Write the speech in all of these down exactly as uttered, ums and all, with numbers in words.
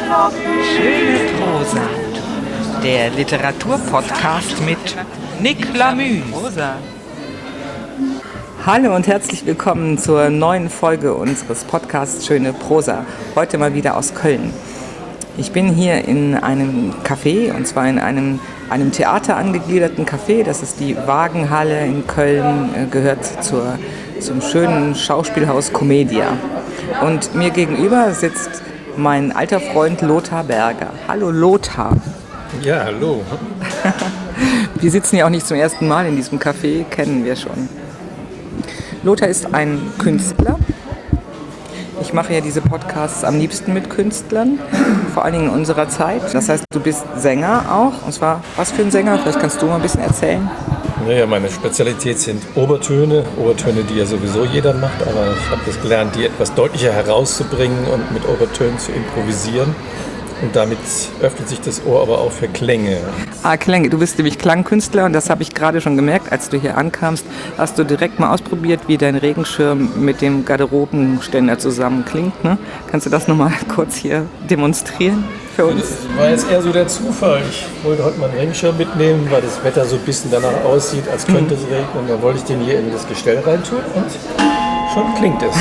Schöne Prosa, der Literaturpodcast mit Nick Lamü. Hallo und herzlich willkommen zur neuen Folge unseres Podcasts Schöne Prosa. Heute mal wieder aus Köln. Ich bin hier in einem Café, und zwar in einem, einem Theater angegliederten Café. Das ist die Wagenhalle in Köln, gehört zur, zum schönen Schauspielhaus Commedia. Und mir gegenüber sitzt mein alter Freund Lothar Berger. Hallo Lothar. Ja, hallo. Wir sitzen ja auch nicht zum ersten Mal in diesem Café, kennen wir schon. Lothar ist ein Künstler. Ich mache ja diese Podcasts am liebsten mit Künstlern, vor allen Dingen in unserer Zeit. Das heißt, du bist Sänger auch. Und zwar, was für ein Sänger? Vielleicht kannst du mal ein bisschen erzählen. Naja, meine Spezialität sind Obertöne. Obertöne, die ja sowieso jeder macht. Aber ich habe das gelernt, die etwas deutlicher herauszubringen und mit Obertönen zu improvisieren. Und damit öffnet sich das Ohr aber auch für Klänge. Ah, Klänge. Du bist nämlich Klangkünstler und das habe ich gerade schon gemerkt, als du hier ankamst. Hast du direkt mal ausprobiert, wie dein Regenschirm mit dem Garderobenständer zusammen klingt, ne? Kannst du das nochmal kurz hier demonstrieren für uns? Das war jetzt eher so der Zufall. Ich wollte heute mal einen Regenschirm mitnehmen, weil das Wetter so ein bisschen danach aussieht, als könnte es regnen. Dann wollte ich den hier in das Gestell reintun und schon klingt es.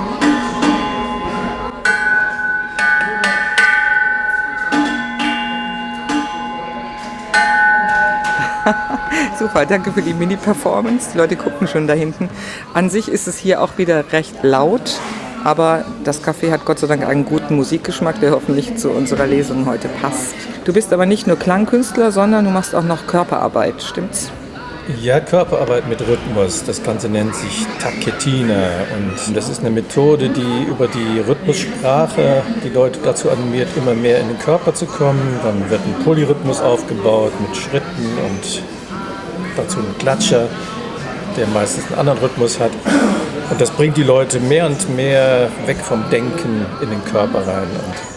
Super, danke für die Mini-Performance. Die Leute gucken schon da hinten. An sich ist es hier auch wieder recht laut, aber das Café hat Gott sei Dank einen guten Musikgeschmack, der hoffentlich zu unserer Lesung heute passt. Du bist aber nicht nur Klangkünstler, sondern du machst auch noch Körperarbeit, stimmt's? Ja, Körperarbeit mit Rhythmus. Das Ganze nennt sich Tacchetina. Und das ist eine Methode, die über die Rhythmussprache die Leute dazu animiert, immer mehr in den Körper zu kommen. Dann wird ein Polyrhythmus aufgebaut mit Schritten und dazu ein Klatscher, der meistens einen anderen Rhythmus hat. Und das bringt die Leute mehr und mehr weg vom Denken in den Körper rein. Und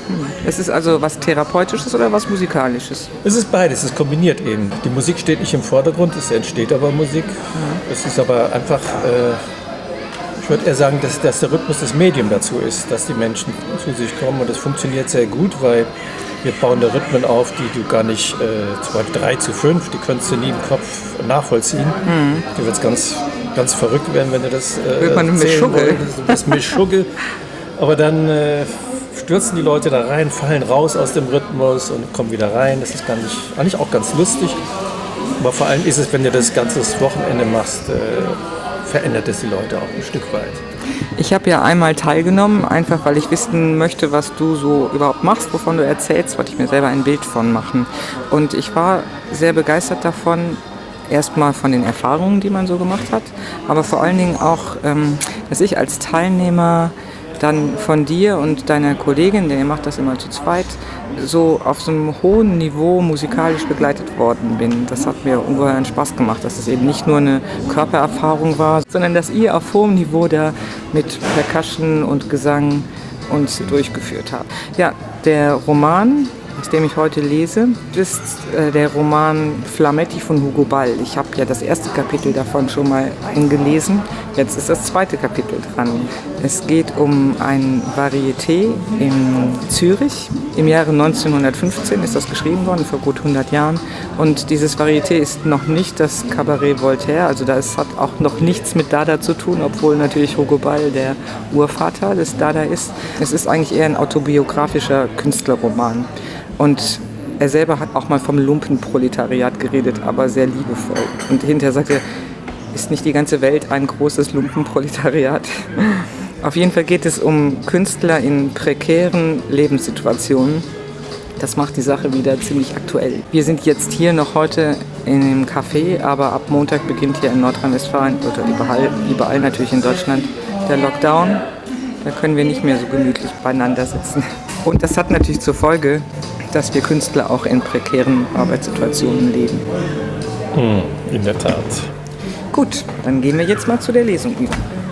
es ist also was Therapeutisches oder was Musikalisches? Es ist beides, es kombiniert eben. Die Musik steht nicht im Vordergrund, es entsteht aber Musik. Ja. Es ist aber einfach, äh, ich würde eher sagen, dass, dass der Rhythmus das Medium dazu ist, dass die Menschen zu sich kommen. Und das funktioniert sehr gut, weil wir bauen da Rhythmen auf, die du gar nicht, äh, zum Beispiel drei zu fünf, die könntest du nie im Kopf nachvollziehen. Mhm. Du wirst ganz, ganz verrückt werden, wenn du das äh, Wird man Mischugge. Du bist Mischugge. Aber dann äh, stürzen die Leute da rein, fallen raus aus dem Rhythmus und kommen wieder rein. Das ist gar nicht, eigentlich auch ganz lustig. Aber vor allem ist es, wenn du das ganze Wochenende machst, äh, verändert es die Leute auch ein Stück weit. Ich habe ja einmal teilgenommen, einfach weil ich wissen möchte, was du so überhaupt machst, wovon du erzählst, wollte ich mir selber ein Bild von machen. Und ich war sehr begeistert davon, erstmal von den Erfahrungen, die man so gemacht hat, aber vor allen Dingen auch, ähm, dass ich als Teilnehmer dann von dir und deiner Kollegin, denn ihr macht das immer zu zweit, so auf so einem hohen Niveau musikalisch begleitet worden bin. Das hat mir ungeheuren Spaß gemacht, dass es eben nicht nur eine Körpererfahrung war, sondern dass ihr auf hohem Niveau da mit Percussion und Gesang uns durchgeführt habt. Ja, der Roman, aus dem ich heute lese, ist äh, der Roman Flametti von Hugo Ball. Ich habe ja das erste Kapitel davon schon mal eingelesen. Jetzt ist das zweite Kapitel dran. Es geht um ein Varieté in Zürich. Im Jahre neunzehnhundertfünfzehn ist das geschrieben worden, vor gut hundert Jahren. Und dieses Varieté ist noch nicht das Cabaret Voltaire. Also das hat auch noch nichts mit Dada zu tun, obwohl natürlich Hugo Ball der Urvater des Dada ist. Es ist eigentlich eher ein autobiografischer Künstlerroman. Und er selber hat auch mal vom Lumpenproletariat geredet, aber sehr liebevoll. Und hinterher sagt er, ist nicht die ganze Welt ein großes Lumpenproletariat? Auf jeden Fall geht es um Künstler in prekären Lebenssituationen. Das macht die Sache wieder ziemlich aktuell. Wir sind jetzt hier noch heute in einem Café, aber ab Montag beginnt hier in Nordrhein-Westfalen oder überall, überall natürlich in Deutschland der Lockdown. Da können wir nicht mehr so gemütlich beieinander sitzen. Und das hat natürlich zur Folge, dass wir Künstler auch in prekären Arbeitssituationen leben. In der Tat. Gut, dann gehen wir jetzt mal zu der Lesung über.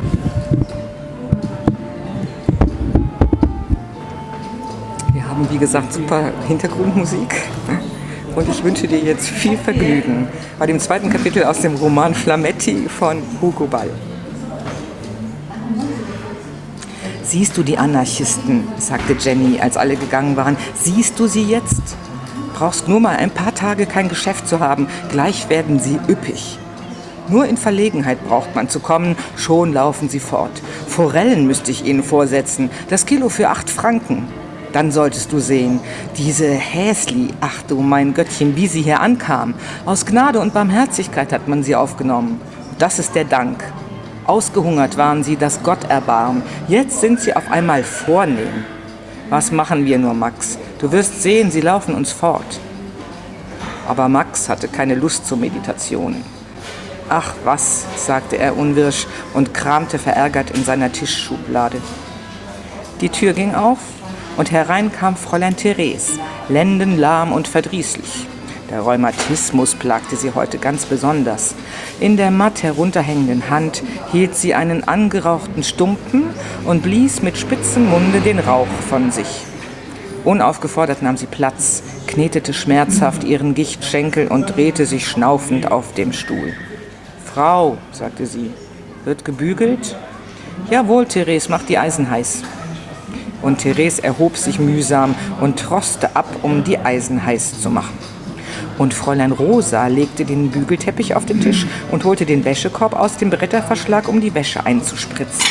Wir haben, wie gesagt, super Hintergrundmusik und ich wünsche dir jetzt viel Vergnügen bei dem zweiten Kapitel aus dem Roman Flametti von Hugo Ball. Siehst du die Anarchisten, sagte Jenny, als alle gegangen waren. Siehst du sie jetzt? Brauchst nur mal ein paar Tage kein Geschäft zu haben, gleich werden sie üppig. Nur in Verlegenheit braucht man zu kommen, schon laufen sie fort. Forellen müsste ich ihnen vorsetzen, das Kilo für acht Franken. Dann solltest du sehen, diese Häsli, ach du mein Göttchen, wie sie hier ankam. Aus Gnade und Barmherzigkeit hat man sie aufgenommen. Das ist der Dank. Ausgehungert waren sie, das Gott erbarm. Jetzt sind sie auf einmal vornehm. Was machen wir nur, Max? Du wirst sehen, sie laufen uns fort. Aber Max hatte keine Lust zur Meditation. Ach was, sagte er unwirsch und kramte verärgert in seiner Tischschublade. Die Tür ging auf und herein kam Fräulein Therese, lendenlahm und verdrießlich. Der Rheumatismus plagte sie heute ganz besonders. In der matt herunterhängenden Hand hielt sie einen angerauchten Stumpen und blies mit spitzem Munde den Rauch von sich. Unaufgefordert nahm sie Platz, knetete schmerzhaft ihren Gichtschenkel und drehte sich schnaufend auf dem Stuhl. »Frau«, sagte sie, »wird gebügelt?« »Jawohl, Therese, mach die Eisen heiß.« Und Therese erhob sich mühsam und troste ab, um die Eisen heiß zu machen. Und Fräulein Rosa legte den Bügelteppich auf den Tisch und holte den Wäschekorb aus dem Bretterverschlag, um die Wäsche einzuspritzen.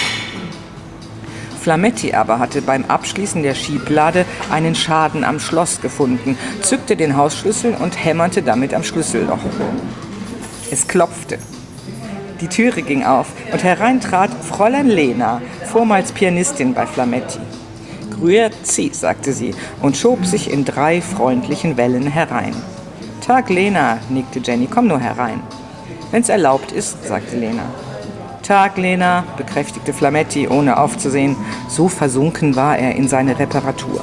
Flametti aber hatte beim Abschließen der Schieblade einen Schaden am Schloss gefunden, zückte den Hausschlüssel und hämmerte damit am Schlüsselloch. Es klopfte. Die Türe ging auf und herein trat Fräulein Lena, vormals Pianistin bei Flametti. »Grüezi«, sagte sie und schob sich in drei freundlichen Wellen herein. »Tag, Lena«, nickte Jenny, »komm nur herein.« »Wenn's erlaubt ist«, sagte Lena. »Tag, Lena«, bekräftigte Flametti, ohne aufzusehen. So versunken war er in seine Reparatur.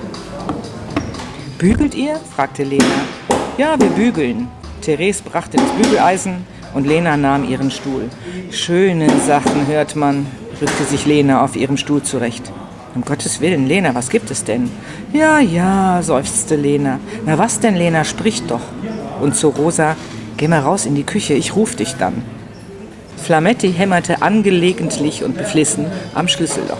»Bügelt ihr?«, fragte Lena. »Ja, wir bügeln.« Therese brachte das Bügeleisen und Lena nahm ihren Stuhl. »Schöne Sachen hört man«, rückte sich Lena auf ihrem Stuhl zurecht. »Um Gottes Willen, Lena, was gibt es denn?« »Ja, ja«, seufzte Lena. »Na was denn, Lena, sprich doch.« Und zu Rosa, »Geh mal raus in die Küche, ich ruf dich dann.« Flametti hämmerte angelegentlich und beflissen am Schlüsselloch.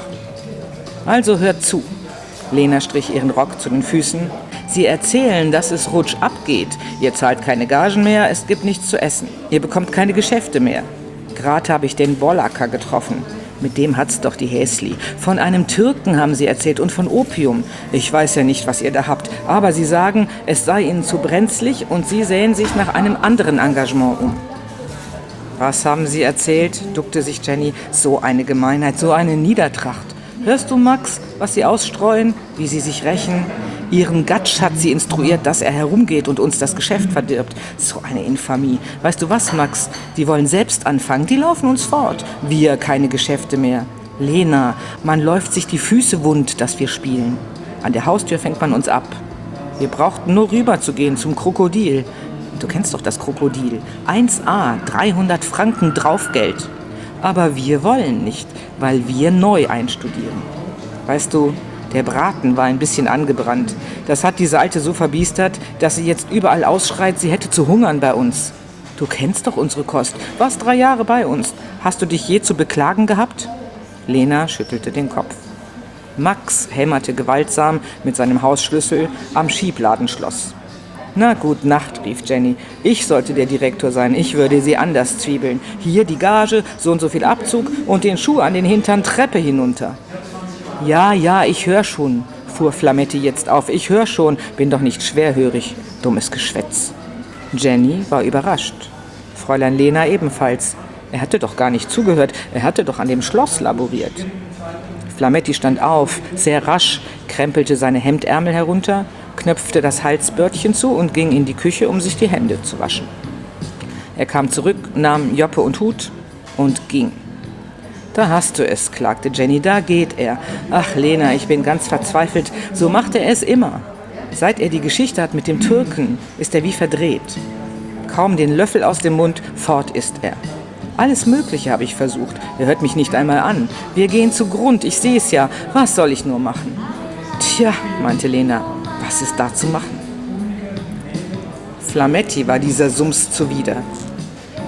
»Also hört zu.« Lena strich ihren Rock zu den Füßen. »Sie erzählen, dass es rutsch abgeht. Ihr zahlt keine Gagen mehr, es gibt nichts zu essen. Ihr bekommt keine Geschäfte mehr. Gerade habe ich den Bollacker getroffen. Mit dem hat's doch die Häsli. Von einem Türken haben sie erzählt und von Opium. Ich weiß ja nicht, was ihr da habt, aber sie sagen, es sei ihnen zu brenzlig und sie sähen sich nach einem anderen Engagement um.« »Was haben sie erzählt?«, duckte sich Jenny. »So eine Gemeinheit, so eine Niedertracht. Hörst du, Max, was sie ausstreuen, wie sie sich rächen? Ihren Gatsch hat sie instruiert, dass er herumgeht und uns das Geschäft verdirbt. So eine Infamie. Weißt du was, Max? Die wollen selbst anfangen, die laufen uns fort. Wir keine Geschäfte mehr. Lena, man läuft sich die Füße wund, dass wir spielen. An der Haustür fängt man uns ab. Wir brauchten nur rüber zu gehen zum Krokodil. Du kennst doch das Krokodil. eins a, dreihundert Franken Draufgeld. Aber wir wollen nicht, weil wir neu einstudieren. Weißt du, der Braten war ein bisschen angebrannt. Das hat diese Alte so verbiestert, dass sie jetzt überall ausschreit, sie hätte zu hungern bei uns. Du kennst doch unsere Kost, warst drei Jahre bei uns. Hast du dich je zu beklagen gehabt?« Lena schüttelte den Kopf. Max hämmerte gewaltsam mit seinem Hausschlüssel am Schiebladenschloss. »Na gut, Nacht«, rief Jenny. »Ich sollte der Direktor sein, ich würde sie anders zwiebeln. Hier die Gage, so und so viel Abzug und den Schuh an den Hintern Treppe hinunter.« »Ja, ja, ich hör schon«, fuhr Flametti jetzt auf. »Ich hör schon, bin doch nicht schwerhörig. Dummes Geschwätz.« Jenny war überrascht. Fräulein Lena ebenfalls. Er hatte doch gar nicht zugehört, er hatte doch an dem Schloss laboriert. Flametti stand auf, sehr rasch, krempelte seine Hemdärmel herunter, knöpfte das Halsbördchen zu und ging in die Küche, um sich die Hände zu waschen. Er kam zurück, nahm Joppe und Hut und ging. »Da hast du es«, klagte Jenny, »da geht er. Ach, Lena, ich bin ganz verzweifelt. So macht er es immer. Seit er die Geschichte hat mit dem Türken, ist er wie verdreht. Kaum den Löffel aus dem Mund, fort ist er. Alles Mögliche habe ich versucht. Er hört mich nicht einmal an. Wir gehen zu Grund, ich sehe es ja. Was soll ich nur machen?« »Tja«, meinte Lena, »was ist da zu machen?« Flametti war dieser Sums zuwider.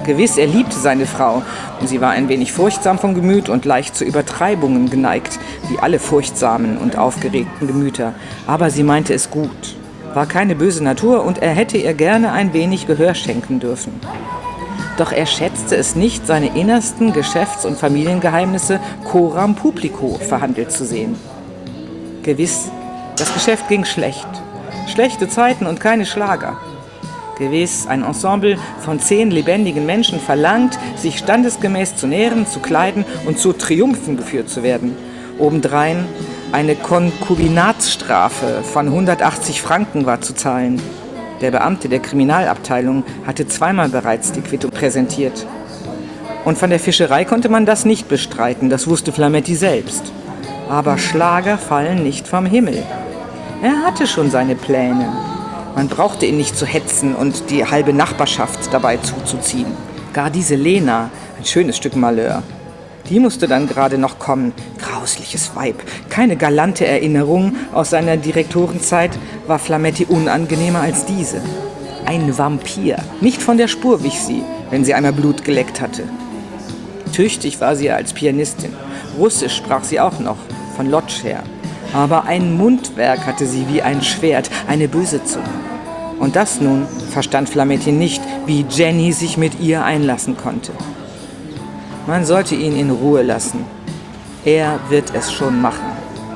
Gewiss, er liebte seine Frau. Sie war ein wenig furchtsam von Gemüt und leicht zu Übertreibungen geneigt, wie alle furchtsamen und aufgeregten Gemüter. Aber sie meinte es gut, war keine böse Natur und er hätte ihr gerne ein wenig Gehör schenken dürfen. Doch er schätzte es nicht, seine innersten Geschäfts- und Familiengeheimnisse coram publico verhandelt zu sehen. Gewiss, das Geschäft ging schlecht. Schlechte Zeiten und keine Schlager. Gewiss, ein Ensemble von zehn lebendigen Menschen verlangt, sich standesgemäß zu nähren, zu kleiden und zu Triumphen geführt zu werden. Obendrein eine Konkubinatsstrafe von hundertachtzig Franken war zu zahlen. Der Beamte der Kriminalabteilung hatte zweimal bereits die Quittung präsentiert. Und von der Fischerei konnte man das nicht bestreiten, das wusste Flametti selbst. Aber Schlager fallen nicht vom Himmel. Er hatte schon seine Pläne. Man brauchte ihn nicht zu hetzen und die halbe Nachbarschaft dabei zuzuziehen. Gar diese Lena, ein schönes Stück Malheur. Die musste dann gerade noch kommen. Grausliches Weib. Keine galante Erinnerung aus seiner Direktorenzeit war Flametti unangenehmer als diese. Ein Vampir. Nicht von der Spur wich sie, wenn sie einmal Blut geleckt hatte. Tüchtig war sie als Pianistin. Russisch sprach sie auch noch, von Lodz her. Aber ein Mundwerk hatte sie wie ein Schwert, eine böse Zunge. Und das nun verstand Flametti nicht, wie Jenny sich mit ihr einlassen konnte. Man sollte ihn in Ruhe lassen. Er wird es schon machen.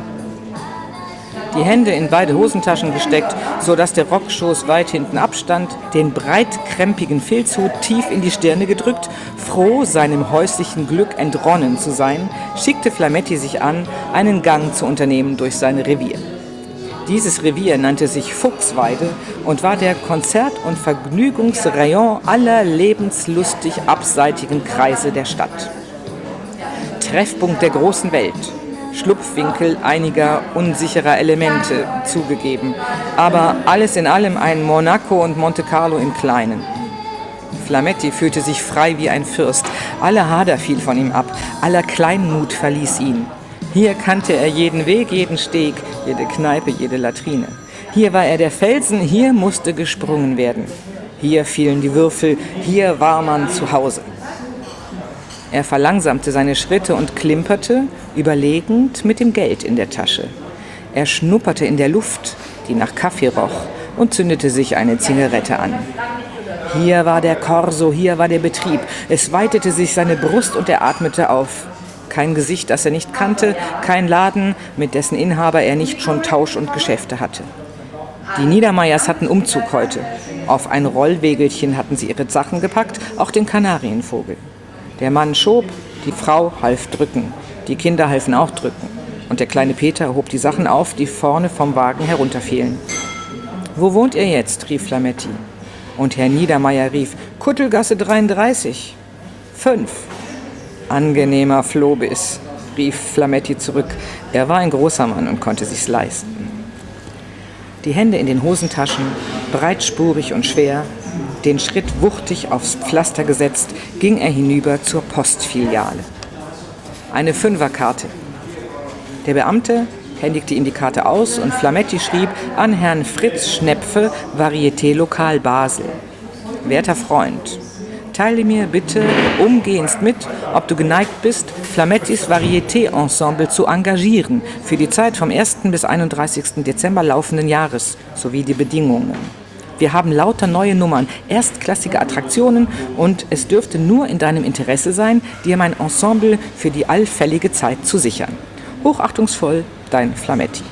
Die Hände in beide Hosentaschen gesteckt, sodass der Rockschoß weit hinten abstand, den breitkrempigen Filzhut tief in die Stirne gedrückt, froh, seinem häuslichen Glück entronnen zu sein, schickte Flametti sich an, einen Gang zu unternehmen durch sein Revier. Dieses Revier nannte sich Fuchsweide und war der Konzert- und Vergnügungsrayon aller lebenslustig abseitigen Kreise der Stadt. Treffpunkt der großen Welt, Schlupfwinkel einiger unsicherer Elemente zugegeben, aber alles in allem ein Monaco und Monte Carlo im Kleinen. Flametti fühlte sich frei wie ein Fürst, aller Hader fiel von ihm ab, aller Kleinmut verließ ihn. Hier kannte er jeden Weg, jeden Steg, jede Kneipe, jede Latrine. Hier war er der Felsen, hier musste gesprungen werden. Hier fielen die Würfel, hier war man zu Hause. Er verlangsamte seine Schritte und klimperte, überlegend, mit dem Geld in der Tasche. Er schnupperte in der Luft, die nach Kaffee roch, und zündete sich eine Zigarette an. Hier war der Korso, hier war der Betrieb. Es weitete sich seine Brust und er atmete auf. Kein Gesicht, das er nicht kannte, kein Laden, mit dessen Inhaber er nicht schon Tausch und Geschäfte hatte. Die Niedermeyers hatten Umzug heute. Auf ein Rollwägelchen hatten sie ihre Sachen gepackt, auch den Kanarienvogel. Der Mann schob, die Frau half drücken, die Kinder halfen auch drücken. Und der kleine Peter hob die Sachen auf, die vorne vom Wagen herunterfielen. »Wo wohnt ihr jetzt?« rief Flametti. Und Herr Niedermeyer rief, »Kuttelgasse dreiunddreißig.« »Fünf.« »Angenehmer Flohbiss«, rief Flametti zurück. Er war ein großer Mann und konnte sich's leisten. Die Hände in den Hosentaschen, breitspurig und schwer, den Schritt wuchtig aufs Pflaster gesetzt, ging er hinüber zur Postfiliale. Eine Fünferkarte. Der Beamte händigte ihm die Karte aus und Flametti schrieb an Herrn Fritz Schnepfe, Varieté Lokal Basel. »Werter Freund, teile mir bitte umgehend mit, ob du geneigt bist, Flamettis Varieté-Ensemble zu engagieren für die Zeit vom ersten bis einunddreißigsten Dezember laufenden Jahres sowie die Bedingungen. Wir haben lauter neue Nummern, erstklassige Attraktionen und es dürfte nur in deinem Interesse sein, dir mein Ensemble für die allfällige Zeit zu sichern. Hochachtungsvoll, dein Flametti.«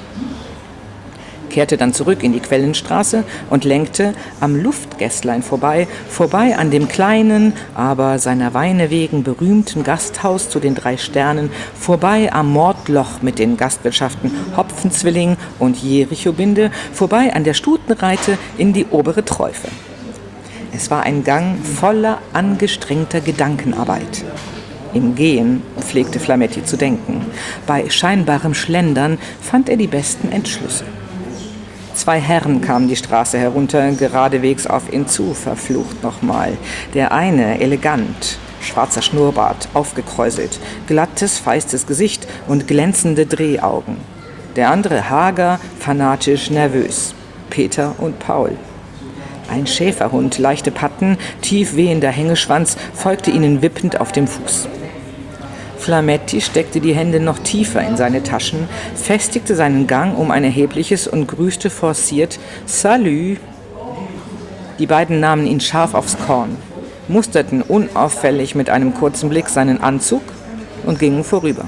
Kehrte dann zurück in die Quellenstraße und lenkte am Luftgässlein vorbei, vorbei an dem kleinen, aber seiner Weine wegen berühmten Gasthaus zu den drei Sternen, vorbei am Mordloch mit den Gastwirtschaften Hopfenzwilling und Jerichobinde, vorbei an der Stutenreite in die obere Träufe. Es war ein Gang voller angestrengter Gedankenarbeit. Im Gehen pflegte Flametti zu denken. Bei scheinbarem Schlendern fand er die besten Entschlüsse. Zwei Herren kamen die Straße herunter, geradewegs auf ihn zu, verflucht nochmal. Der eine elegant, schwarzer Schnurrbart, aufgekräuselt, glattes, feistes Gesicht und glänzende Drehaugen. Der andere hager, fanatisch, nervös. Peter und Paul. Ein Schäferhund, leichte Patten, tief wehender Hängeschwanz, folgte ihnen wippend auf dem Fuß. Flametti steckte die Hände noch tiefer in seine Taschen, festigte seinen Gang um ein erhebliches und grüßte forciert »Salü«. Die beiden nahmen ihn scharf aufs Korn, musterten unauffällig mit einem kurzen Blick seinen Anzug und gingen vorüber.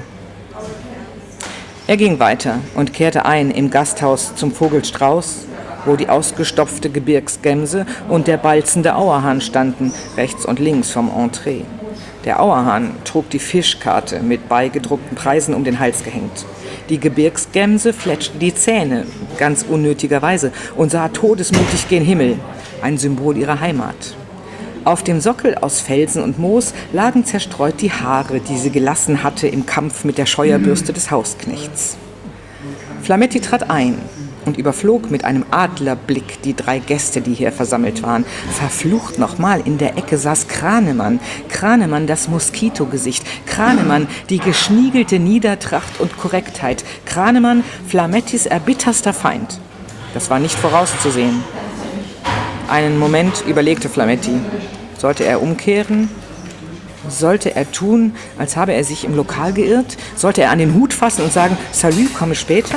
Er ging weiter und kehrte ein im Gasthaus zum Vogelstrauß, wo die ausgestopfte Gebirgsgemse und der balzende Auerhahn standen, rechts und links vom Entree. Der Auerhahn trug die Fischkarte mit beigedruckten Preisen um den Hals gehängt. Die Gebirgsgemse fletschte die Zähne, ganz unnötigerweise, und sah todesmutig gen Himmel, ein Symbol ihrer Heimat. Auf dem Sockel aus Felsen und Moos lagen zerstreut die Haare, die sie gelassen hatte im Kampf mit der Scheuerbürste des Hausknechts. Flametti trat ein und überflog mit einem Adlerblick die drei Gäste, die hier versammelt waren. Verflucht nochmal, in der Ecke saß Kranemann. Kranemann, das Moskitogesicht. Kranemann, die geschniegelte Niedertracht und Korrektheit. Kranemann, Flamettis erbitterster Feind. Das war nicht vorauszusehen. Einen Moment überlegte Flametti. Sollte er umkehren? Sollte er tun, als habe er sich im Lokal geirrt? Sollte er an den Hut fassen und sagen, Salü, komme später?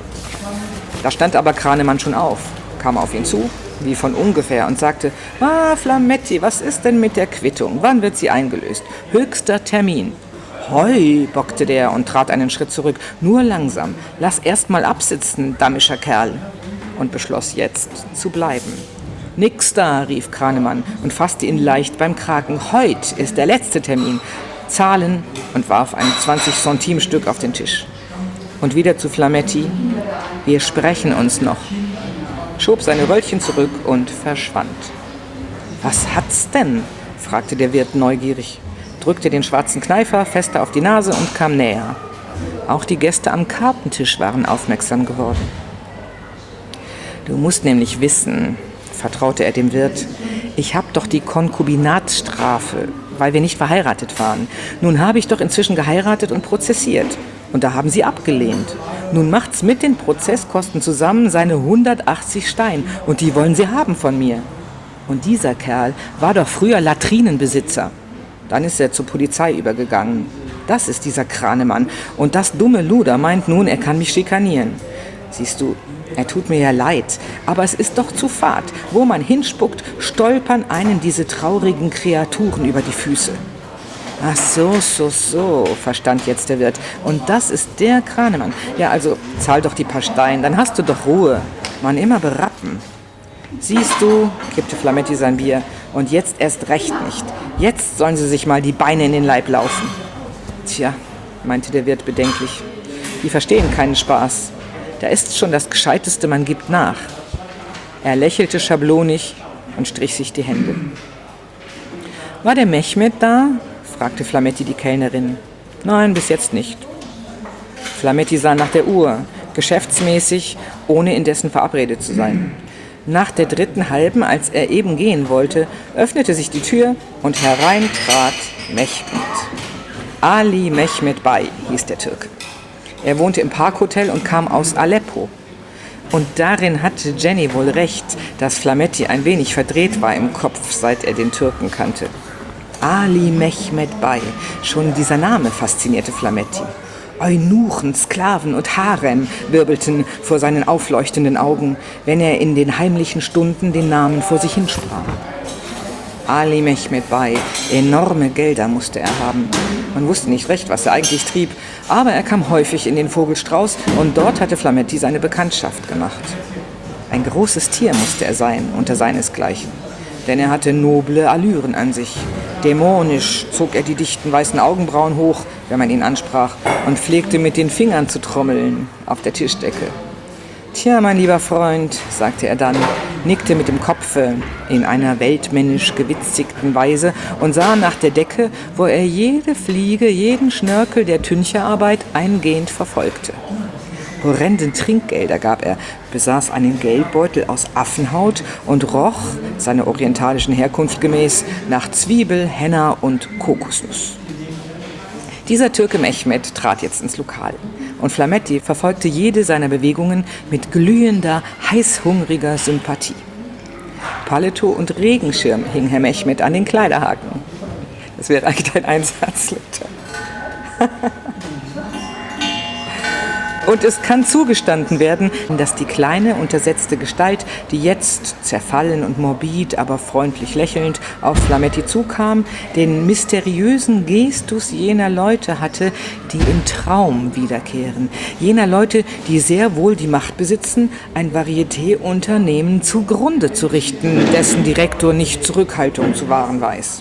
Da stand aber Kranemann schon auf, kam auf ihn zu, wie von ungefähr, und sagte, »Ah, Flametti, was ist denn mit der Quittung? Wann wird sie eingelöst? Höchster Termin.« »Hoi«, bockte der und trat einen Schritt zurück. »Nur langsam, lass erst mal absitzen, dammischer Kerl.« Und beschloss jetzt zu bleiben. »Nix da«, rief Kranemann und fasste ihn leicht beim Kragen. »Heut ist der letzte Termin. Zahlen«, und warf ein zwanzig-Centime-Stück auf den Tisch. Und wieder zu Flametti, »Wir sprechen uns noch«, schob seine Röllchen zurück und verschwand. »Was hat's denn?«, fragte der Wirt neugierig, drückte den schwarzen Kneifer fester auf die Nase und kam näher. Auch die Gäste am Kartentisch waren aufmerksam geworden. »Du musst nämlich wissen«, vertraute er dem Wirt, »ich hab doch die Konkubinatsstrafe, weil wir nicht verheiratet waren. Nun habe ich doch inzwischen geheiratet und prozessiert. Und da haben sie abgelehnt. Nun macht's mit den Prozesskosten zusammen seine hundertachtzig Stein. Und die wollen sie haben von mir. Und dieser Kerl war doch früher Latrinenbesitzer. Dann ist er zur Polizei übergegangen. Das ist dieser Kranemann. Und das dumme Luder meint nun, er kann mich schikanieren. Siehst du, er tut mir ja leid. Aber es ist doch zu fad. Wo man hinspuckt, stolpern einen diese traurigen Kreaturen über die Füße. Ach so, so, so, verstand jetzt der Wirt. Und das ist der Kranemann. Ja, also, zahl doch die paar Steine, dann hast du doch Ruhe. Man immer berappen. Siehst du, kippte Flametti sein Bier, und jetzt erst recht nicht. Jetzt sollen sie sich mal die Beine in den Leib laufen. Tja, meinte der Wirt bedenklich, die verstehen keinen Spaß. Da ist schon das Gescheiteste, man gibt nach. Er lächelte schablonig und strich sich die Hände. War der Mechmed da? Fragte Flametti die Kellnerin. Nein, bis jetzt nicht. Flametti sah nach der Uhr, geschäftsmäßig, ohne indessen verabredet zu sein. Nach der dritten Halben, als er eben gehen wollte, öffnete sich die Tür und herein trat Mechmed. Ali Mechmed Bey hieß der Türke. Er wohnte im Parkhotel und kam aus Aleppo. Und darin hatte Jenny wohl recht, dass Flametti ein wenig verdreht war im Kopf, seit er den Türken kannte. Ali Mechmed Bey, schon dieser Name faszinierte Flametti. Eunuchen, Sklaven und Harem wirbelten vor seinen aufleuchtenden Augen, wenn er in den heimlichen Stunden den Namen vor sich hinsprach. Ali Mechmed Bey, enorme Gelder musste er haben. Man wusste nicht recht, was er eigentlich trieb, aber er kam häufig in den Vogelstrauß und dort hatte Flametti seine Bekanntschaft gemacht. Ein großes Tier musste er sein, unter seinesgleichen, denn er hatte noble Allüren an sich. Dämonisch zog er die dichten weißen Augenbrauen hoch, wenn man ihn ansprach, und pflegte mit den Fingern zu trommeln auf der Tischdecke. »Tja, mein lieber Freund«, sagte er dann, nickte mit dem Kopfe in einer weltmännisch gewitzigten Weise und sah nach der Decke, wo er jede Fliege, jeden Schnörkel der Tüncherarbeit eingehend verfolgte. Horrenden Trinkgelder gab er, besaß einen Geldbeutel aus Affenhaut und roch, seiner orientalischen Herkunft gemäß, nach Zwiebel, Henna und Kokosnuss. Dieser Türke Mechmed trat jetzt ins Lokal und Flametti verfolgte jede seiner Bewegungen mit glühender, heißhungriger Sympathie. Paletot und Regenschirm hing Herr Mechmed an den Kleiderhaken. Das wäre eigentlich dein Einsatzletter. Und es kann zugestanden werden, dass die kleine, untersetzte Gestalt, die jetzt, zerfallen und morbid, aber freundlich lächelnd, auf Flametti zukam, den mysteriösen Gestus jener Leute hatte, die im Traum wiederkehren. Jener Leute, die sehr wohl die Macht besitzen, ein Varieté-Unternehmen zugrunde zu richten, dessen Direktor nicht Zurückhaltung zu wahren weiß.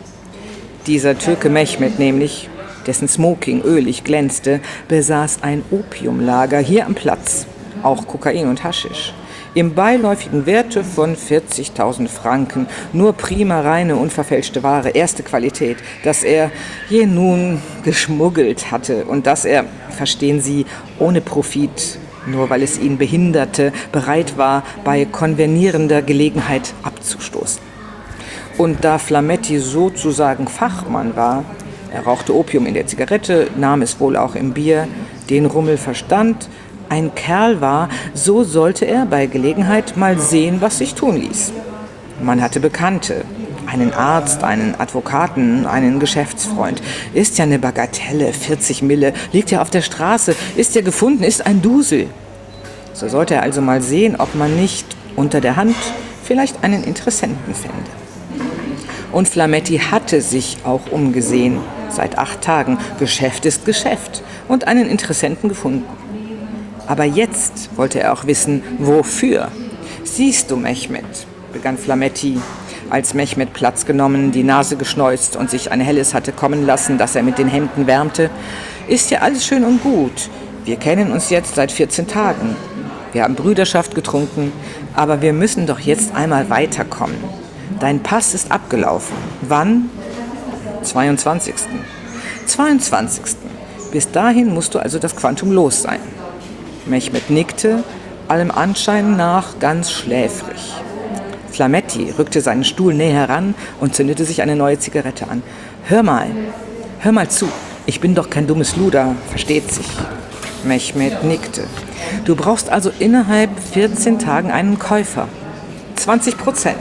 Dieser Türke Mechmed nämlich, dessen Smoking ölig glänzte, besaß ein Opiumlager hier am Platz, auch Kokain und Haschisch, im beiläufigen Werte von vierzigtausend Franken, nur prima, reine, unverfälschte Ware, erste Qualität, dass er je nun geschmuggelt hatte und dass er, verstehen Sie, ohne Profit, nur weil es ihn behinderte, bereit war, bei konvenierender Gelegenheit abzustoßen. Und da Flametti sozusagen Fachmann war, er rauchte Opium in der Zigarette, nahm es wohl auch im Bier, den Rummel verstand, ein Kerl war, so sollte er bei Gelegenheit mal sehen, was sich tun ließ. Man hatte Bekannte, einen Arzt, einen Advokaten, einen Geschäftsfreund. Ist ja eine Bagatelle, vierzig Mille, liegt ja auf der Straße, ist ja gefunden, ist ein Dusel. So sollte er also mal sehen, ob man nicht unter der Hand vielleicht einen Interessenten fände. Und Flametti hatte sich auch umgesehen. Seit acht Tagen. Geschäft ist Geschäft. Und einen Interessenten gefunden. Aber jetzt wollte er auch wissen, wofür. Siehst du, Mechmed, begann Flametti, als Mechmed Platz genommen, die Nase geschneuzt und sich ein Helles hatte kommen lassen, das er mit den Händen wärmte, ist ja alles schön und gut. Wir kennen uns jetzt seit vierzehn Tagen. Wir haben Brüderschaft getrunken, aber wir müssen doch jetzt einmal weiterkommen. Dein Pass ist abgelaufen. Wann? zweiundzwanzigsten zweiundzwanzigsten Bis dahin musst du also das Quantum los sein. Mechmed nickte, allem Anschein nach ganz schläfrig. Flametti rückte seinen Stuhl näher heran und zündete sich eine neue Zigarette an. Hör mal, hör mal zu, ich bin doch kein dummes Luder, versteht sich. Mechmed nickte. Du brauchst also innerhalb vierzehn Tagen einen Käufer. zwanzig Prozent.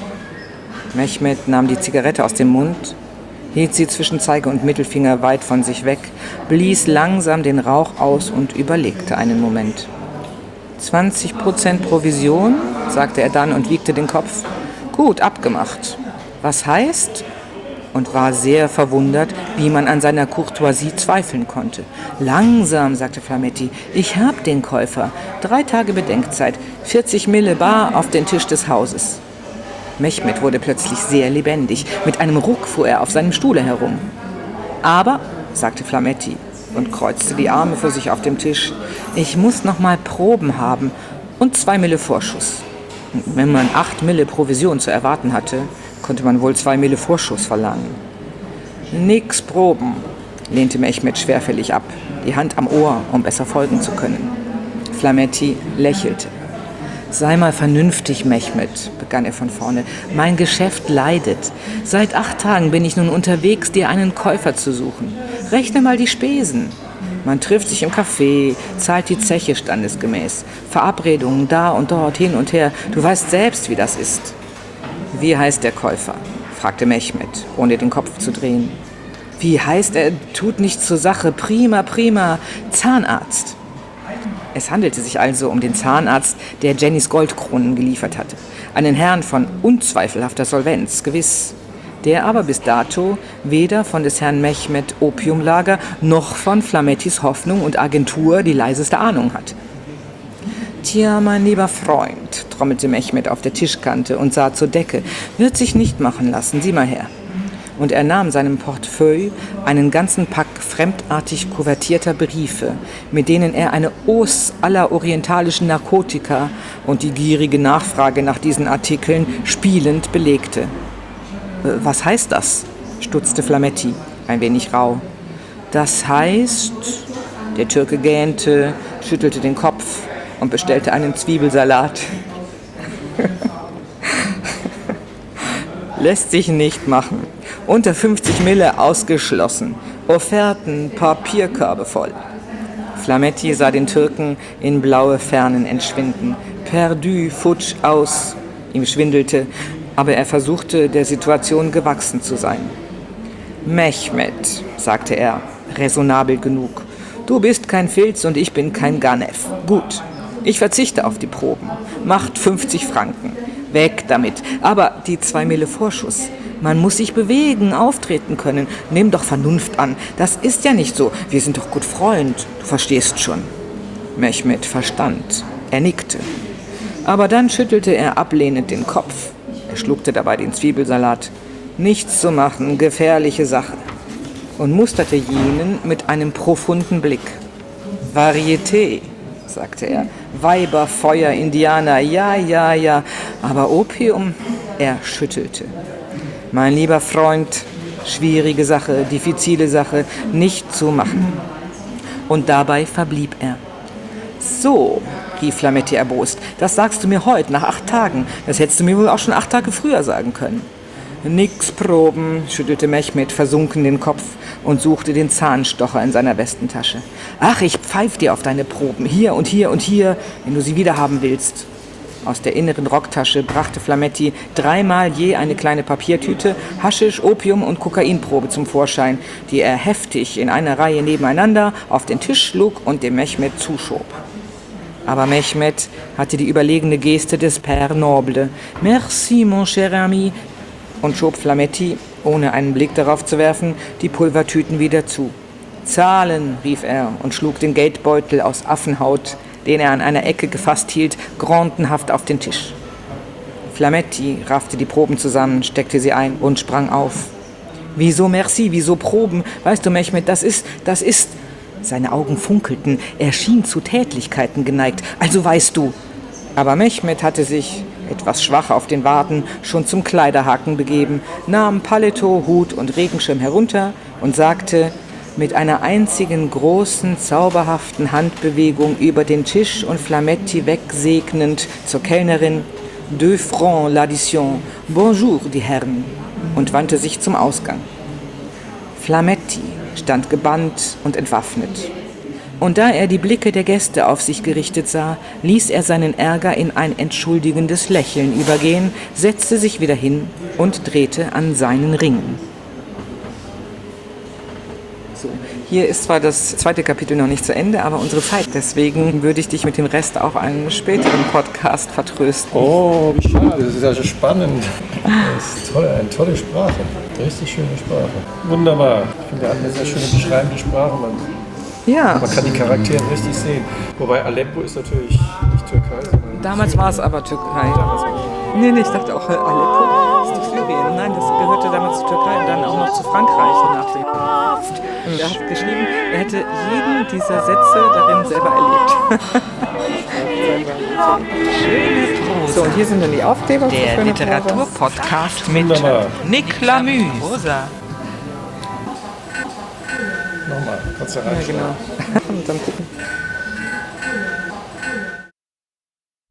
Mechmed nahm die Zigarette aus dem Mund, hielt sie zwischen Zeige und Mittelfinger weit von sich weg, blies langsam den Rauch aus und überlegte einen Moment. zwanzig Prozent Provision, sagte er dann und wiegte den Kopf. Gut, abgemacht. Was heißt? Und war sehr verwundert, wie man an seiner Courtoisie zweifeln konnte. Langsam, sagte Flametti, ich hab den Käufer. Drei Tage Bedenkzeit, vierzig Mille bar auf den Tisch des Hauses. Mechmed wurde plötzlich sehr lebendig. Mit einem Ruck fuhr er auf seinem Stuhle herum. Aber, sagte Flametti und kreuzte die Arme vor sich auf dem Tisch, ich muss noch mal Proben haben und zwei Mille Vorschuss. Wenn man acht Mille Provision zu erwarten hatte, konnte man wohl zwei Mille Vorschuss verlangen. Nix Proben, lehnte Mechmed schwerfällig ab, die Hand am Ohr, um besser folgen zu können. Flametti lächelte. Sei mal vernünftig, Mechmed, begann er von vorne. Mein Geschäft leidet. Seit acht Tagen bin ich nun unterwegs, dir einen Käufer zu suchen. Rechne mal die Spesen. Man trifft sich im Café, zahlt die Zeche standesgemäß. Verabredungen da und dort, hin und her. Du weißt selbst, wie das ist. Wie heißt der Käufer? Fragte Mechmed, ohne den Kopf zu drehen. Wie heißt er? Tut nichts zur Sache. Prima, prima. Zahnarzt. Es handelte sich also um den Zahnarzt, der Jennys Goldkronen geliefert hatte. Einen Herrn von unzweifelhafter Solvenz, gewiss, der aber bis dato weder von des Herrn Mechmed Opiumlager noch von Flamettis Hoffnung und Agentur die leiseste Ahnung hatte. Tja, mein lieber Freund, trommelte Mechmed auf der Tischkante und sah zur Decke, wird sich nicht machen lassen, sieh mal her. Und er nahm seinem Portefeuille einen ganzen Pack fremdartig kuvertierter Briefe, mit denen er eine Os aller orientalischen Narkotika und die gierige Nachfrage nach diesen Artikeln spielend belegte. »Was heißt das?« stutzte Flametti, ein wenig rau. »Das heißt...« Der Türke gähnte, schüttelte den Kopf und bestellte einen Zwiebelsalat. Lässt sich nicht machen. Unter fünfzig Mille ausgeschlossen. Offerten, Papierkörbe voll. Flametti sah den Türken in blaue Fernen entschwinden. Perdu, futsch, aus. Ihm schwindelte, aber er versuchte, der Situation gewachsen zu sein. »Mehmet«, sagte er, raisonabel genug, »du bist kein Filz und ich bin kein Ganev. Gut, ich verzichte auf die Proben. Macht fünfzig Franken. Weg damit. Aber die zwei Mille Vorschuss. Man muss sich bewegen, auftreten können. Nimm doch Vernunft an. Das ist ja nicht so. Wir sind doch gut Freund. Du verstehst schon.« Mehmet verstand. Er nickte. Aber dann schüttelte er ablehnend den Kopf. Er schluckte dabei den Zwiebelsalat. Nichts zu machen, gefährliche Sache. Und musterte jenen mit einem profunden Blick. »Varieté«, sagte er. »Weiber, Feuer, Indianer, ja, ja, ja. Aber Opium?« Er schüttelte. »Mein lieber Freund, schwierige Sache, diffizile Sache, nicht zu machen.« Und dabei verblieb er. »So«, rief Flametti erbost, »das sagst du mir heute, nach acht Tagen. Das hättest du mir wohl auch schon acht Tage früher sagen können.« »Nix proben«, schüttelte Mehmet versunken den Kopf und suchte den Zahnstocher in seiner Westentasche. »Ach, ich pfeif dir auf deine Proben, hier und hier und hier, wenn du sie wieder haben willst.« Aus der inneren Rocktasche brachte Flametti dreimal je eine kleine Papiertüte, Haschisch, Opium und Kokainprobe zum Vorschein, die er heftig in einer Reihe nebeneinander auf den Tisch schlug und dem Mehmet zuschob. Aber Mehmet hatte die überlegene Geste des Père Noble. »Merci, mon cher ami«, und schob Flametti, ohne einen Blick darauf zu werfen, die Pulvertüten wieder zu. »Zahlen«, rief er und schlug den Geldbeutel aus Affenhaut, den er an einer Ecke gefasst hielt, grandenhaft auf den Tisch. Flametti raffte die Proben zusammen, steckte sie ein und sprang auf. »Wieso merci, wieso Proben? Weißt du, Mehmet, das ist, das ist...« Seine Augen funkelten, er schien zu Tätlichkeiten geneigt. »Also weißt du...« Aber Mehmet hatte sich, etwas schwach auf den Waden, schon zum Kleiderhaken begeben, nahm Paletot, Hut und Regenschirm herunter und sagte mit einer einzigen großen, zauberhaften Handbewegung über den Tisch und Flametti wegsegnend zur Kellnerin: »Deux francs l'addition, bonjour, die Herren«, und wandte sich zum Ausgang. Flametti stand gebannt und entwaffnet. Und da er die Blicke der Gäste auf sich gerichtet sah, ließ er seinen Ärger in ein entschuldigendes Lächeln übergehen, setzte sich wieder hin und drehte an seinen Ringen. So, hier ist zwar das zweite Kapitel noch nicht zu Ende, aber unsere Zeit. Deswegen würde ich dich mit dem Rest auf einen späteren Podcast vertrösten. Oh, wie schade. Das ist ja so spannend. Das ist toll, eine tolle Sprache. Richtig schöne Sprache. Wunderbar. Ich finde eine sehr schöne beschreibende Sprache. Man Ja. Man kann die Charaktere richtig sehen. Wobei Aleppo ist natürlich nicht Türkei, sondern... Damals war es aber Türkei. Nee, nee, ich dachte auch, Aleppo ist doch Syrien. Nein, das gehörte damals zur Türkei und dann auch noch zu Frankreich nach dem. Und er hat geschrieben, er hätte jeden dieser Sätze darin selber erlebt. So, und hier sind dann die Aufkleber. Der Literaturpodcast mit Wunderbar. Nick Lamüs. Nochmal, kannst du Ja, reinschreiben. genau. Und dann gucken.